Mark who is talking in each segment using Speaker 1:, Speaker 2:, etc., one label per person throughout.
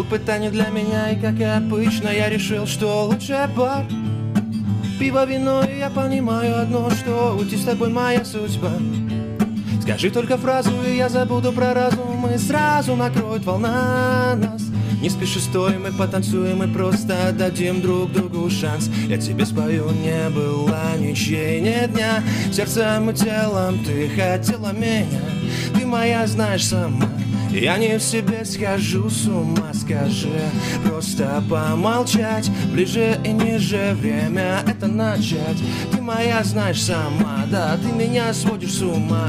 Speaker 1: Клуб это не для меня, и как и обычно я решил, что лучше бар. Пиво, вино, и я понимаю одно, что уйти с тобой моя судьба. Скажи только фразу, и я забуду про разум, и сразу накроет волна нас. Не спеши, стой, мы потанцуем и просто дадим друг другу шанс. Я тебе спою, не было ничьей, ни дня. Сердцем и телом ты хотела меня, ты моя, знаешь сама. Я не в себе, схожу с ума, скажи. Просто помолчать, ближе и ниже, время это начать. Ты моя, знаешь сама, да, ты меня сводишь с ума.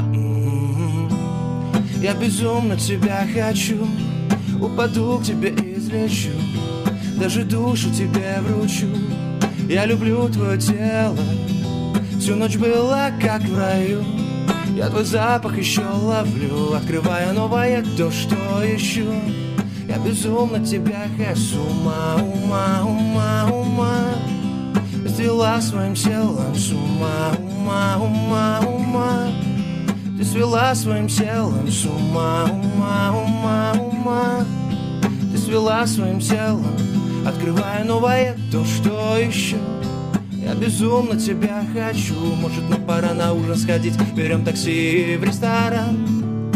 Speaker 1: Я безумно тебя хочу, упаду к тебе и излечу, даже душу тебе вручу. Я люблю твое тело, всю ночь была как в раю. Я твой запах еще ловлю, открывая новое то, что ищу. Я безумно тебя хочу, с ума, ума, ума, ума. Свела своим телом с ума, ума, ума, ума. Ты свела своим телом с ума, ума, ума, ума. Ты свела своим телом, открывая новое то, что ищу. Я безумно тебя хочу, может нам пора на ужин сходить, берем такси в ресторан.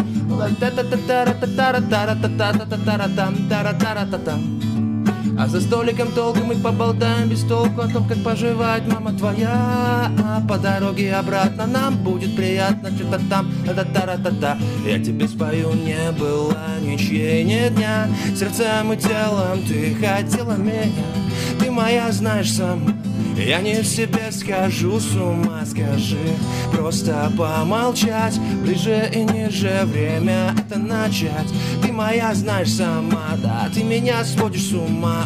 Speaker 1: А за столиком долго мы поболтаем без толку о том, как поживает мама твоя. А по дороге обратно нам будет приятно, что-то там, та-та-та-та-та. Я тебе спою, не было ничьей, ни дня. Сердцем и телом ты хотела меня, ты моя, знаешь сама. Я не в себе, схожу с ума, скажи. Просто помолчать, ближе и ниже, время это начать. Ты моя, знаешь сама, да, ты меня сводишь с ума.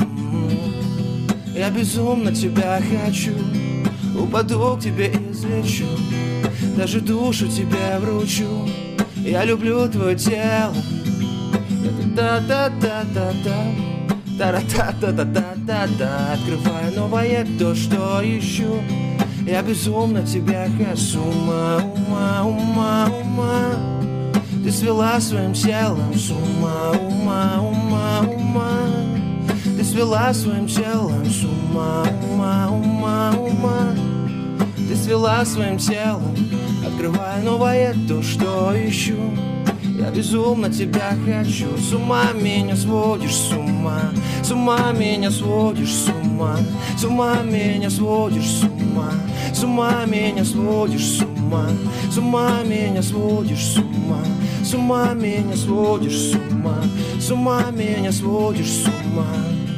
Speaker 1: Я безумно тебя хочу, упаду к тебе и излечу, даже душу тебе вручу. Я люблю твое тело, та-та-та-та-та-та. Та-та-та-та-та-та, открываю новое то, что ищу. Я безумно тебя хочу, ума, ума, ума, ума. Ты свела своим телом с ума, ума, ума, ума. Ты свела своим телом с ума, ума, ума, ума. Ты свела своим телом, открывая новое то, что ищу. Я безумно тебя хочу, с ума меня сводишь, с ума. С ума меня сводишь, с ума. С ума меня сводишь, с ума. С ума меня сводишь, с ума. С ума меня сводишь, с ума. С ума меня сводишь, с ума. С ума меня сводишь, с ума.